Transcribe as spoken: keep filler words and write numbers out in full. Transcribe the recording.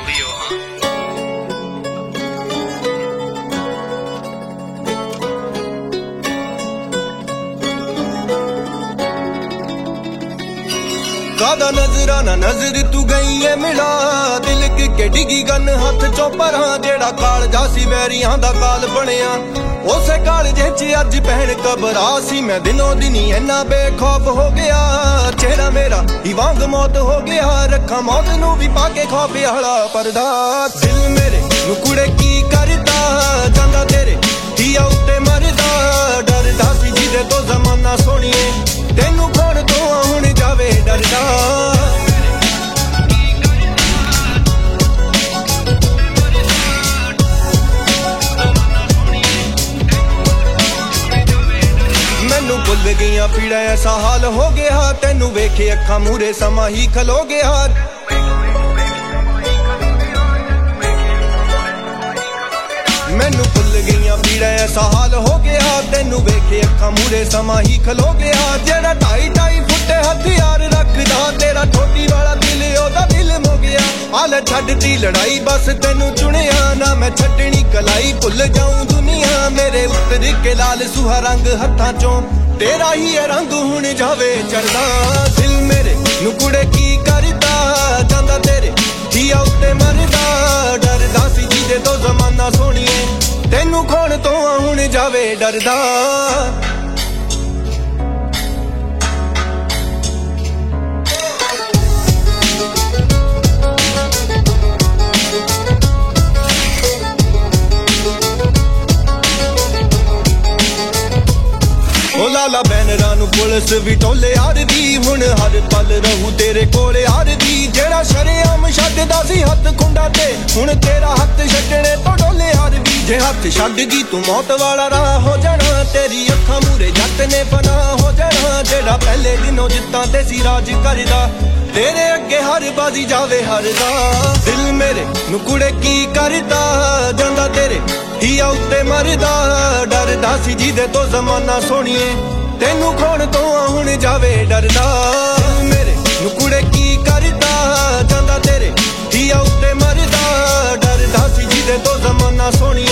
ਵੀ ਉਹ ਹਾਂ। ਕਾਦਾ ਨਜ਼ਰਾਨਾ ਨਜ਼ਰ ਤੂੰ ਗਈ ਏ ਮਿਲਾ ਦਿਲ ਕਿ ਡਿੱਗੀ ਗਨ ਹੱਥ ਚੋਂ ਪਰਾਂ ਜਿਹੜਾ ਕਾਲਜਾ ਸੀ ਵੈਰੀਆਂ ਦਾ ਕਾਲ ਬਣਿਆ ਉਸੇ ਕਾਲਜੇ 'ਚ ਅੱਜ ਭੈਣ ਕਬਰਾ ਸੀ ਮੈਂ ਦਿਨੋਂ ਦਿਨੀ ਇੰਨਾ ਬੇਖੌਫ ਹੋ ਗਿਆ ਚਿਹਰਾ ਮੇਰਾ ਹੀ ਵਾਂਗ ਮੌਤ ਹੋ ਗਿਆ ਰੱਖਾਂ ਮੌਤ ਨੂੰ ਵੀ ਪਾ ਕੇ ਖੌਫ ਵਾਲਾ ਪਰਦਾ ਦਿਲ ਮੇਰੇ ਨੂੰ ਕੁੜੇ ਕੀ ਕਰਦਾ ਜਾਂਦਾ ਤੇਰੇ ਧੀਆ ਉੱਤੇ ਮਰਦਾ ਡਰਦਾ ਸੀ ਜਿਹਦੇ ਤੋਂ ਜ਼ਮਾਨਾ ਸੋਹਣੀਏ ਤੈਨੂੰ ਖੋਣ ਤੋਂ ਹੁਣ ਜਾਵੇ ਡਰਦਾ ਮੈਨੂੰ ਭੁੱਲ ਗਈਆਂ ਪੀੜਾ ਐਸਾ ਹਾਲ ਹੋ ਗਿਆ ਤੈਨੂੰ ਵੇਖੇ ਅੱਖਾਂ ਮੂਰੇ ਸਮਾਂ ਹੀ ਖਲੋ ਗਿਆ ਮੈਨੂੰ ਭੁੱਲ ਗਈਆਂ ਪੀੜਾ ਐਸਾ ਹਾਲ ਹੋ ਗਿਆ ਤੈਨੂੰ ਵੇਖੇ ਅੱਖਾਂ ਮੂਰੇ ਸਮਾਂ ਹੀ ਖਲੋ ਗਿਆ ਜਿਹੜਾ ਢਾਈ ਢਾਈ ਫੁੱਟੇ ਹਥਿਆਰ ਰੱਖਦਾ ਤੇਰਾ ਠੋਟੀ ਵਾਲਾ ਦਿਲ ਉਹਦਾ ਦਿਲ ਮੋ ਗਿਆ ਆਲ ਛੱਡਦੀ ਲੜਾਈ ਬਸ ਤੈਨੂੰ ਚੁਣਿਆ ਨਾ ਮੈਂ ਛੱਡਣੀ ਕਲਾਈ ਭੁੱਲ ਜਾਊਂ ਦੁਨੀਆ ਮੇਰੇ ਉੱਤਰ ਕੇ ਲਾਲ ਸੁਹਾ ਰੰਗ ਹੱਥਾਂ ਚੋਂ ਤੇਰਾ ਹੀ ਇਹ ਰੰਗ ਹੁਣ ਜਾਵੇ ਚੜਦਾ ਦਿਲ ਮੇਰੇ ਨੂੰ ਕੁੜੇ ਕੀ ਕਰਦਾ ਜਾਂਦਾ ਤੇਰੇ ਧੀਆ ਉੱਤੇ ਮਰਦਾ ਡਰਦਾ ਸੀ ਜਿਹਦੇ ਤੋਂ ਜ਼ਮਾਨਾ ਸੋਹਣੀਏ ਤੈਨੂੰ ਖੋਣ ਤੋਂ ਹੁਣ ਜਾਵੇ ਡਰਦਾ ਓ ਲਾਲਾ ਬੈਨਰਾਂ ਨੂੰ ਪੁਲਿਸ ਵੀ ਟੋਲੇ ਆਰਦੀ ਹੁਣ ਹਰ ਪਲ ਰਹੂ ਤੇਰੇ ਕੋਲ ਆਰਦੀ ਜਿਹੜਾ ਸ਼ਰੇਆਮ ਛੱਡਦਾ ਸੀ ਹੱਥ ਖੁੰਡਾ ਤੇ ਹੁਣ ਤੇਰਾ ਹੱਥ ਛੱਡਣੇ ਤੋਂ ਡੋਲੇ ਆਰਦੀ ਜੇ ਹੱਥ ਛੱਡ ਗਈ ਤੂੰ ਮੌਤ ਵਾਲਾ ਰਾਹ ਹੋ ਜਾਣਾ ਤੇਰੀ ਅੱਖਾਂ ਮੂਰੇ ਜੱਟ ਨੇ ਫਨਾ ਹੋ ਜਾਣਾ ਜਿਹੜਾ ਪਹਿਲੇ ਦਿਨੋਂ ਜਿੱਤਾਂ ਤੇ ਸੀ ਰਾਜ ਕਰਦਾ ਤੇਰੇ ਅੱਗੇ ਹਰ ਬਾਜ਼ੀ ਜਾਵੇ ਹਰਦਾ ਦਿਲ ਮੇਰੇ ਨੂੰ ਕੁੜੇ ਕੀ ਕਰਦਾ ਜਾਂਦਾ ਤੇਰੇ ਧੀਆ ਉੱਤੇ ਮਰਦਾ ਡਰਦਾ ਸੀ ਜਿਹਦੇ ਤੋਂ ਜ਼ਮਾਨਾ ਸੋਹਣੀਏ ਤੈਨੂੰ ਖੋਣ ਤੋਂ ਹੁਣ ਜਾਵੇ ਡਰਦਾ ਮੇਰੇ ਨੂੰ ਕੁੜੇ ਕੀ ਕਰਦਾ ਜਾਂਦਾ ਤੇਰੇ ਧੀਆ ਉੱਤੇ ਮਰਦਾ ਡਰਦਾ ਸੀ ਜਿਹਦੇ ਤੋਂ ਜ਼ਮਾਨਾ ਸੋਹਣੀਏ